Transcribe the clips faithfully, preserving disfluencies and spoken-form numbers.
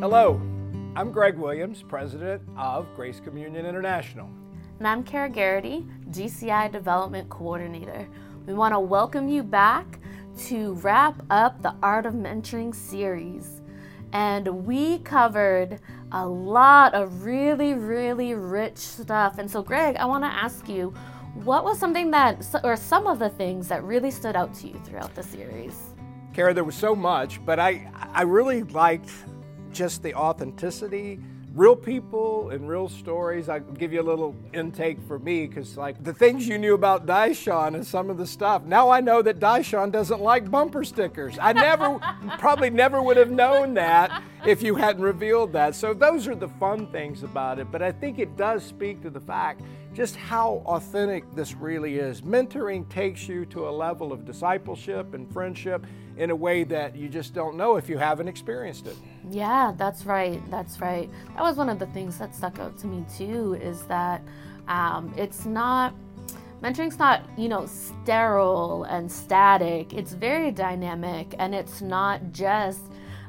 Hello, I'm Greg Williams, president of Grace Communion International. And I'm Kara Garrity, G C I Development Coordinator. We want to welcome you back to wrap up the Art of Mentoring series. And we covered a lot of really, really rich stuff. And so, Greg, I want to ask you, what was something that, or some of the things that really stood out to you throughout the series? Kara, there was so much, but I, I really liked just the authenticity, real people and real stories. I'll give you a little intake for me, because like the things you knew about Daishan and some of the stuff, now I know that Daishan doesn't like bumper stickers. I never, probably never would have known that if you hadn't revealed that. So those are the fun things about it, but I think it does speak to the fact just how authentic this really is. Mentoring takes you to a level of discipleship and friendship in a way that you just don't know if you haven't experienced it. Yeah, that's right. That's right. That was one of the things that stuck out to me too, is that um, it's not, mentoring's not, you know, sterile and static. It's very dynamic, and it's not just,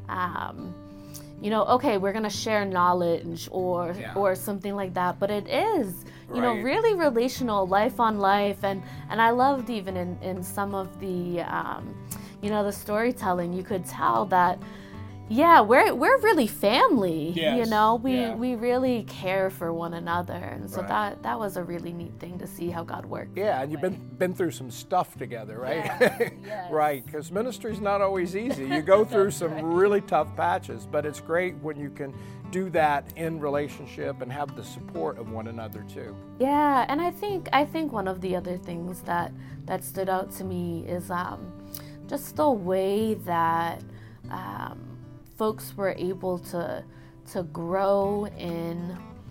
um, you know, okay, we're going to share knowledge or yeah. or something like that, but it is, you right. know, really relational, life on life. And, and I loved even in, in some of the, um, you know, the storytelling, you could tell that, yeah, we're we're really family. Yes. You know, we yeah. we really care for one another, and so right. that that was a really neat thing to see how God worked. Yeah, and you've been been through some stuff together, right? Yes. Yes. Right, because ministry's not always easy. You go through some right. really tough patches, but it's great when you can do that in relationship and have the support of one another too. Yeah, and I think I think one of the other things that that stood out to me is um, just the way that. Um, folks were able to to grow in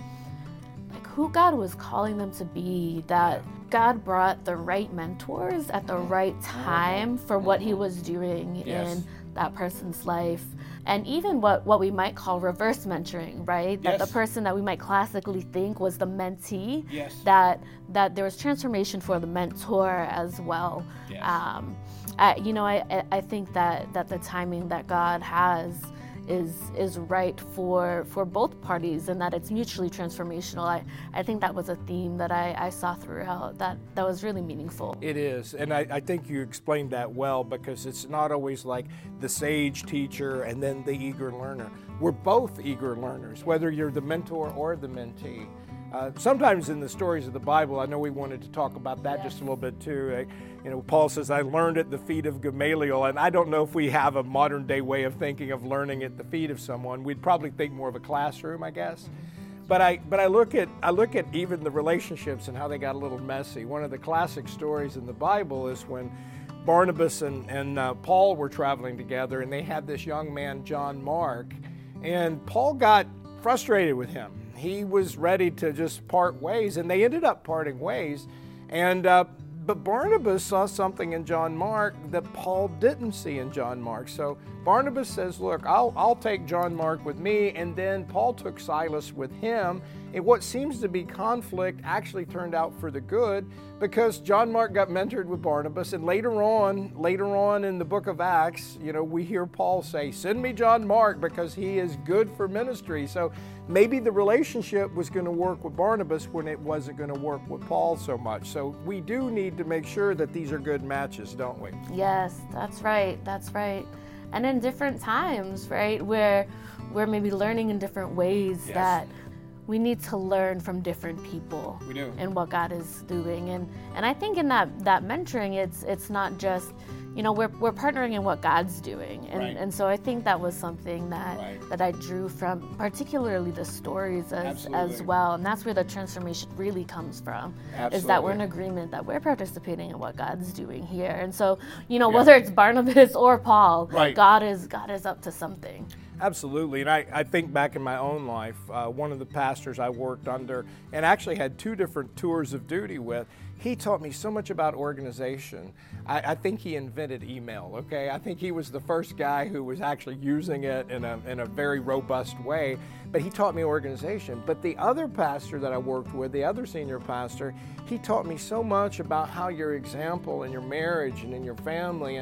like who God was calling them to be, that God brought the right mentors at the right time for what he was doing yes. in that person's life. And even what, what we might call reverse mentoring, right? Yes. That the person that we might classically think was the mentee, yes. that that there was transformation for the mentor as well. Yes. Um, I, you know, I, I think that, that the timing that God has is is right for for both parties, and that it's mutually transformational. I, I think that was a theme that I, I saw throughout that, that was really meaningful. It is, and I, I think you explained that well, because it's not always like the sage teacher and then the eager learner. We're both eager learners, whether you're the mentor or the mentee. Uh, sometimes in the stories of the Bible, I know we wanted to talk about that yes. just a little bit too. I, you know, Paul says, I learned at the feet of Gamaliel, and I don't know if we have a modern day way of thinking of learning at the feet of someone. We'd probably think more of a classroom, I guess. But I but I look at I look at even the relationships and how they got a little messy. One of the classic stories in the Bible is when Barnabas and, and uh, Paul were traveling together, and they had this young man, John Mark, and Paul got frustrated with him. He was ready to just part ways, and they ended up parting ways. And uh, but Barnabas saw something in John Mark that Paul didn't see in John Mark. So Barnabas says, look, I'll, I'll take John Mark with me. And then Paul took Silas with him. And what seems to be conflict actually turned out for the good, because John Mark got mentored with Barnabas. And later on, later on in the book of Acts, you know, we hear Paul say, send me John Mark because he is good for ministry. So maybe the relationship was going to work with Barnabas when it wasn't going to work with Paul so much. So we do need to make sure that these are good matches, don't we? Yes, that's right. That's right. And in different times, right, where we're maybe learning in different ways, yes. that we need to learn from different people. We do. And what God is doing. And and I think in that, that mentoring, it's it's not just, you know, we're we're partnering in what God's doing. And right. and so I think that was something that right. that I drew from, particularly the stories as, Absolutely. as well. And that's where the transformation really comes from. Absolutely. Is that we're in agreement that we're participating in what God's doing here. And so, you know, yeah. whether it's Barnabas or Paul, right. God is God is up to something. Absolutely, and I, I think back in my own life, uh, one of the pastors I worked under and actually had two different tours of duty with, he taught me so much about organization. I, I think he invented email, okay? I think he was the first guy who was actually using it in a, in a very robust way, but he taught me organization. But the other pastor that I worked with, the other senior pastor, he taught me so much about how your example in your marriage and in your family, and that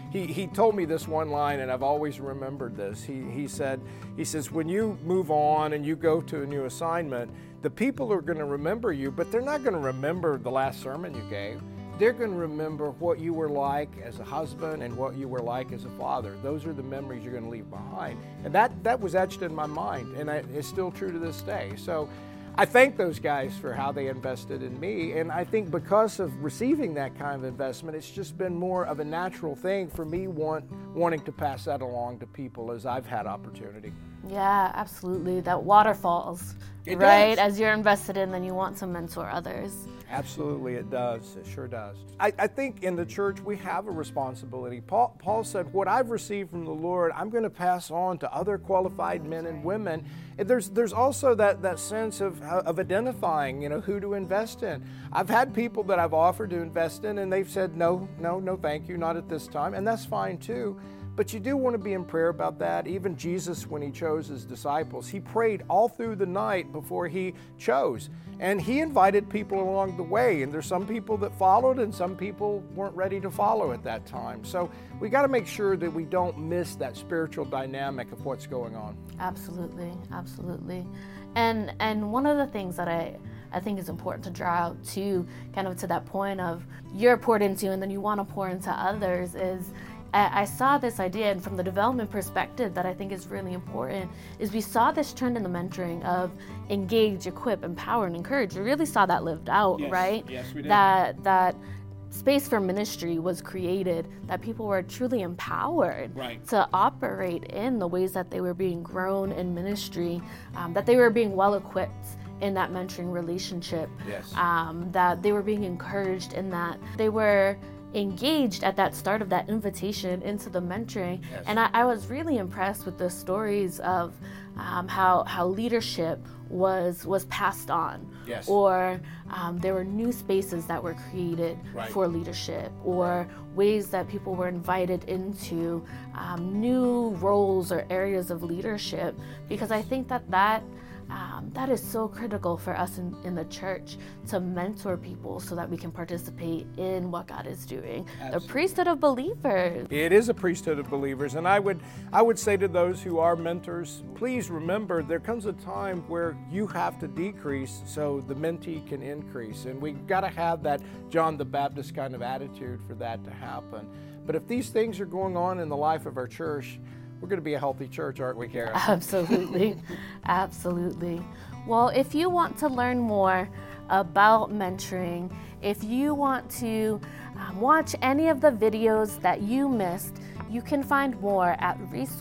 he, he told me this one line, and I've always remembered this. He, he said, he says, when you move on and you go to a new assignment, the people are going to remember you, but they're not going to remember the last sermon you gave. They're going to remember what you were like as a husband and what you were like as a father. Those are the memories you're going to leave behind. And that, that was etched in my mind, and I, it's still true to this day. So I thank those guys for how they invested in me. And I think because of receiving that kind of investment, it's just been more of a natural thing for me want, wanting to pass that along to people as I've had opportunity. Yeah, absolutely. That waterfalls, It right? does. As you're invested in, then you want to mentor others. Absolutely, it does. It sure does. I, I think in the church we have a responsibility. Paul, Paul said, what I've received from the Lord, I'm going to pass on to other qualified men and women. And there's there's also that, that sense of, of identifying, you know, who to invest in. I've had people that I've offered to invest in, and they've said, no, no, no, thank you, not at this time. And that's fine too. But you do want to be in prayer about that. Even Jesus, when he chose his disciples, he prayed all through the night before he chose. And he invited people along the way. And there's some people that followed and some people weren't ready to follow at that time. So we got to make sure that we don't miss that spiritual dynamic of what's going on. Absolutely, absolutely. And and one of the things that I I think is important to draw out to kind of to that point of you're poured into and then you want to pour into others is I saw this idea, and from the development perspective that I think is really important, is we saw this trend in the mentoring of engage, equip, empower, and encourage. We really saw that lived out, Yes. right? Yes, we did. That that space for ministry was created, that people were truly empowered Right. to operate in the ways that they were being grown in ministry, um, that they were being well equipped in that mentoring relationship, Yes. um, that they were being encouraged in that. They were engaged at that start of that invitation into the mentoring. Yes. And I, I was really impressed with the stories of um, how how leadership was was passed on, Yes. or um, there were new spaces that were created Right. for leadership, or ways that people were invited into um, new roles or areas of leadership, because I think that that Um, that is so critical for us in, in the church to mentor people so that we can participate in what God is doing. Absolutely. The priesthood of believers. It is a priesthood of believers, and I would I would say to those who are mentors, please remember there comes a time where you have to decrease so the mentee can increase, and we've got to have that John the Baptist kind of attitude for that to happen. But if these things are going on in the life of our church, we're going to be a healthy church, aren't we, Kara? Absolutely. Absolutely. Well, if you want to learn more about mentoring, if you want to um, watch any of the videos that you missed, you can find more at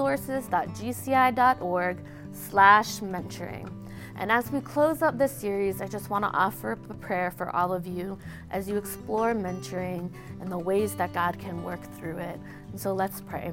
resources.gci.org slash mentoring. And as we close up this series, I just want to offer up a prayer for all of you as you explore mentoring and the ways that God can work through it. And so let's pray.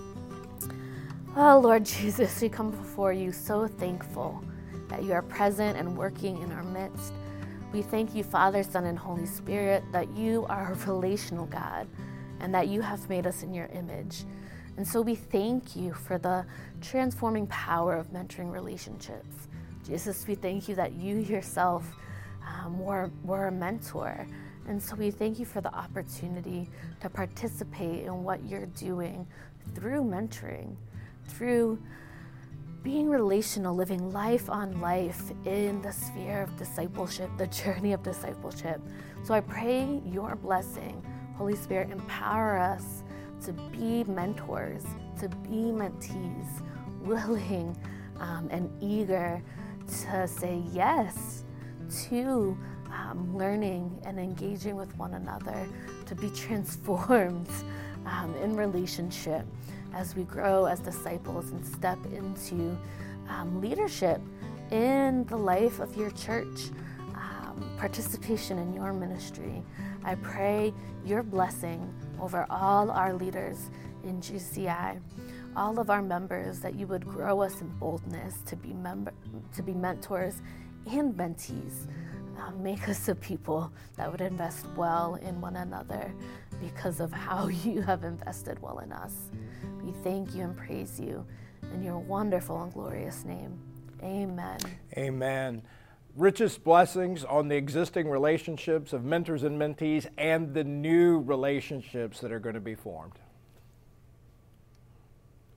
Oh, Lord Jesus, we come before you so thankful that you are present and working in our midst. We thank you, Father, Son, and Holy Spirit, that you are a relational God and that you have made us in your image. And so we thank you for the transforming power of mentoring relationships. Jesus, we thank you that you yourself um, were, were a mentor. And so we thank you for the opportunity to participate in what you're doing through mentoring, through being relational, living life on life in the sphere of discipleship, the journey of discipleship. So I pray your blessing, Holy Spirit, empower us to be mentors, to be mentees, willing um, and eager to say yes to um, learning and engaging with one another, to be transformed um, in relationship as we grow as disciples and step into um, leadership in the life of your church, um, participation in your ministry. I pray your blessing over all our leaders in G C I, all of our members, that you would grow us in boldness to be member, to be mentors and mentees. Um, make us a people that would invest well in one another because of how you have invested well in us. We thank you and praise you in your wonderful and glorious name. Amen. Amen. Richest blessings on the existing relationships of mentors and mentees and the new relationships that are going to be formed.